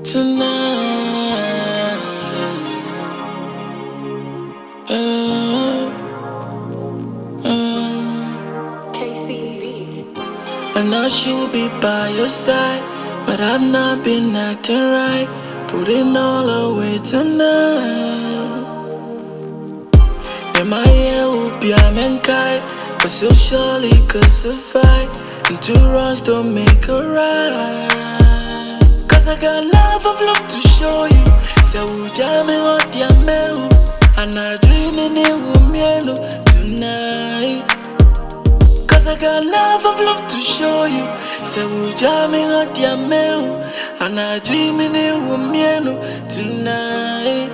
tonight. KC Beat. I know she'll be by your side, but I've not been acting right. Putting all away tonight. And my ear will be a mankind, cause you'll surely crucify. And 2 wrongs don't make a right. Cause I got love of love to show you. Say, ujame odi ameu. And I dreaming it will mielo tonight. Cause I got love of love to show you. Say, ujame odi ameu. And I dreaming it will mielo tonight.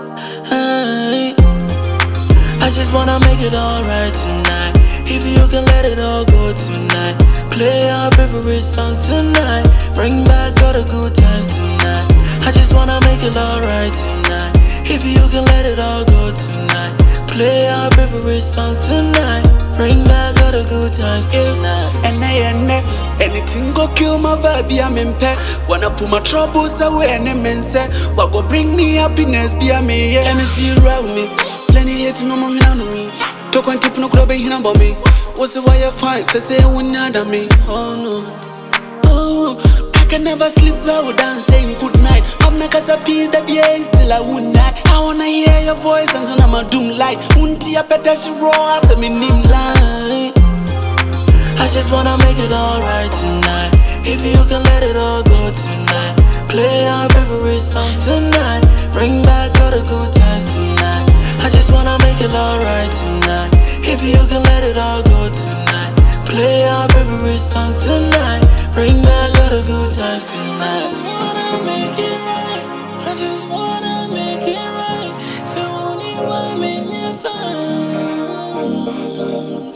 I just wanna make it alright tonight. If you can let it all go tonight. Play our favorite song tonight. Bring back all the good times tonight. I just wanna make it alright tonight. If you can let it all go tonight. Play our favorite song tonight. Bring back all the good times tonight. Anything go kill my vibe, I'm in pet. Wanna put my troubles away and then say, what go bring me happiness, be a me, yeah. MC around me. Plenty hate no more on me. Talk on tip no club in about me. What's the why you fight? Say when not me. Oh no. Oh, I can never sleep well without saying good night. I'm not cause I pee the BA still I would not. I wanna hear your voice and so I'm a doom light. Unti a better she raw as a name line. I just wanna make it alright tonight. If you can let it all go tonight. Play our favorite song tonight. Bring back all the good times tonight. I just wanna make it alright tonight. If you can let it all go tonight. Play our favorite song tonight. Bring back all the good times tonight. I just wanna make it right. I just wanna make it right. So only one minute fine.